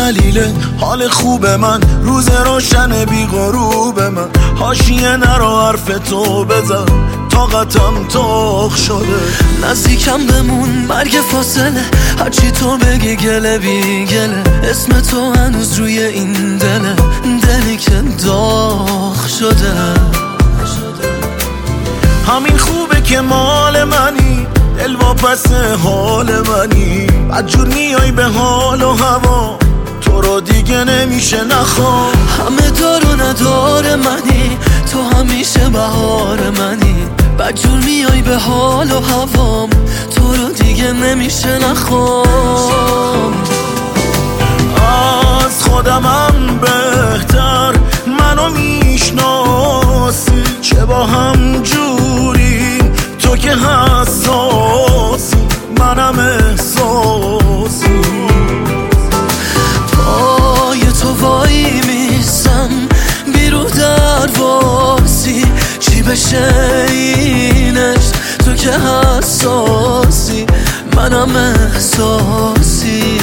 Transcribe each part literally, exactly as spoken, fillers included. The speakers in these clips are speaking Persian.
دلیل حال خوب من، روز روشن بی غروب من. حاشیه نرو حرف تو بزن، طاقتم تخ شده. نزدیکم بمون مرگ فاصله، هرچی تو بگی گله بی گله. اسم تو هنوز روی این دله، دلی که داغ شده. همین خوبه که مال منی، دل واپس حال منی. بدجور میای به حال و هوا، تو رو دیگه نمیشه نخوام. همه دار و ندار منی، تو همیشه بهار منی. بدجور میای به حال و هوام، تو رو دیگه نمیشه نخوام. از خودمم بهتر منو میشناسی، چه با هم جوری تو که حساسی، منم احساسی. پای تو وای میسم بیرو درواسی، چی بشه اینش تو که حساسی، منم احساسی.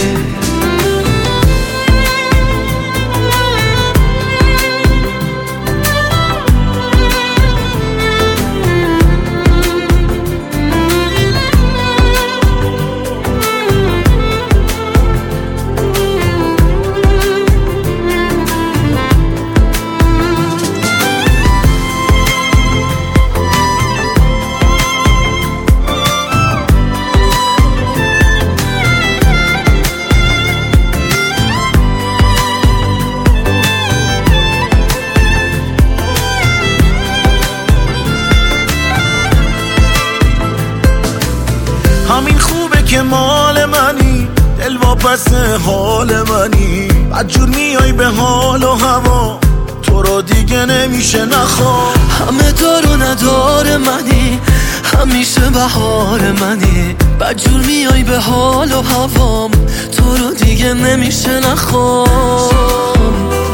همین خوبه که مال منی، دل واپس حال منی. بدجور میای به حال و هوا، تو رو دیگه نمیشه نخوام. همه دار و ندار منی، همیشه بهار منی. بدجور میای به حال و هوام، تو رو دیگه نمیشه نخوام.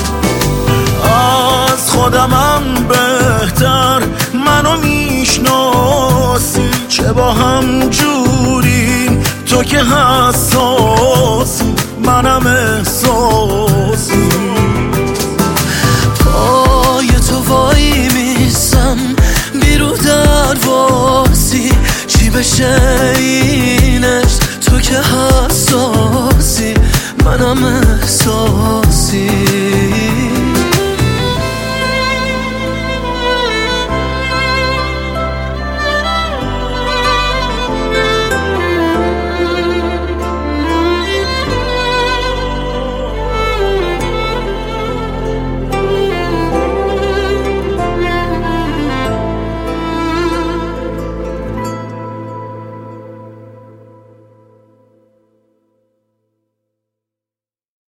از خودمم بهتر منو میشناسی، چه با هم جوری تو که حساسی، منم احساسی. پای تو وای میسم بیرو درواسی، چی بشه اینش تو که حساسی، منم